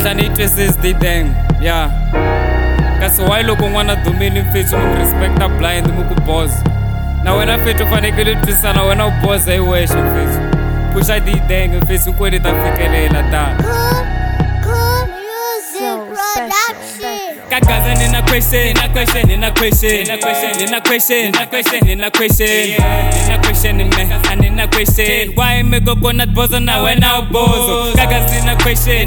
kahle ni twisisi thing yeah kasi why loko n'wana dumini mfethu mu respecta blind mu ku boss na wena mfethu fanekele twisana wena u bossa hi wexe mfethu pusha the thing mfethu kweli ta fikelela ta Kagaza nina question why me go bonat bozo na wena u bozo Kagaza nina question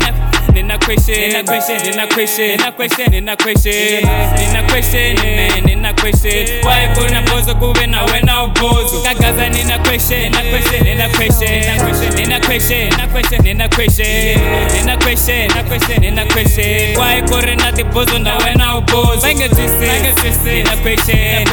why bona bozo kube na wena u bozo Kagaza nina question why kore na the bozo na wena u bozo Bange twist nina question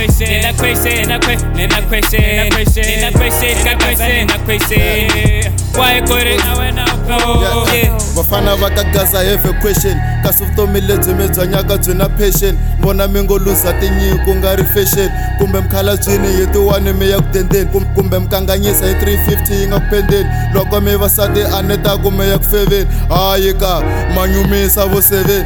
Kagaza nina question why kore na wena u bozo Vafana vakagaza have a question kasi vutomi lebyi mi byanyaka byi na passion vona mi ngo luza tinyiko nga ri fashion kumbe mkhalabyini hi ti-1 mi ya ku dendeni kumbe mkanganyisa hi 350 yi nga ku pendeni loko mi vasati a ni ta ku mi ya ku feveni hayi ka manyumisa vo 7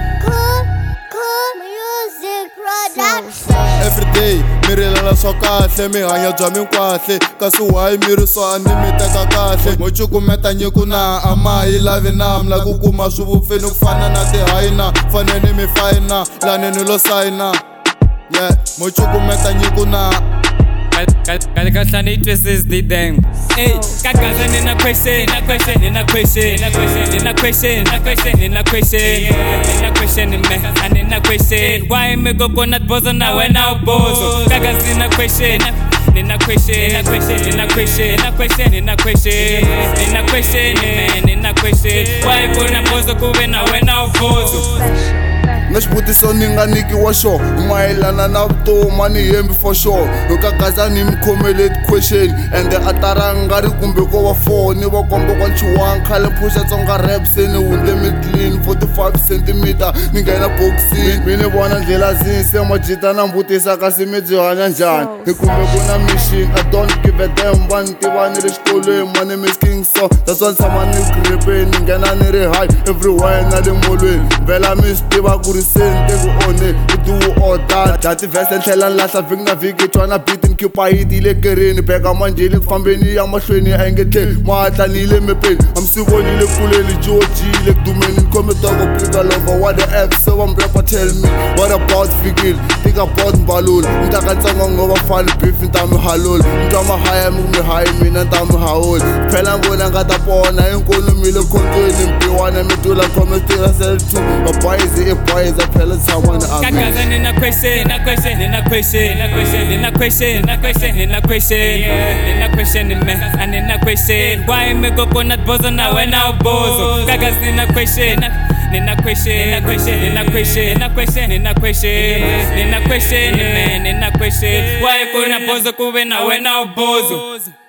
everyday mi rilela swa kahle mi hanya bya minkwahle kasi why mi ri so a ni mi teka kahle mo cukumeta nyiko na a ma yi lavi na mi la ku kuma swivupfeni ku fana na tihayina fanele mi fayina lani ni lo sayina yeah mo cukumeta nyiko na kahle ni twisisi the thing hey Kagaza nina question why me go bonat bozo na wena u bozo Kagaza nina question why bona bozo kube na wena u bozo na xivutiso ni nga nikiwa xo mayelana na vutomi ni hembi for sure Kagaza ni mi khomele question ende a taranga ri kumbe ko va foni va komba kwa nchuwanga khale phusha tsonga rap se ni hunde mi clean 45 cm ni nghena boxing mi ni vona ndlela zise majita na mbutisa kasi mi byi hanya njhani hi kumbe ku na mission I don't give a damn va ni tiva ni ri xikolweni my name is King So that's why tshama ni gripeni ni nghena ni ri high everywhere na le molweni vhela mi swi tiva ku ri sente ku one ku do all that dati vest tlhela ni lahla vhiki na vhiki twana beat ni khipa hiti le kereni beka manjeli ku fambeni ya mahlweni a nge tlheli ma hatla ni le mepeni a mi swi vonile kuleni jojile ku dumeni ni khome toko plika lova what the f so I'm rapper tell me what about fikile think about mbalula ni ta ka ntsongo ngova fani beef ni ta mi halula ni twa mahaya mi mi hayi mina ni ta mi hawula phela ngona nga ta pona hinkolumile khondweni mpiwana mi tula khome tira self to mabayizi boys I phela tshama ni Kagaza nina question why me go bonat bozo na wena u bozo Kagaza nina question why kona bozo kube na wena u bozo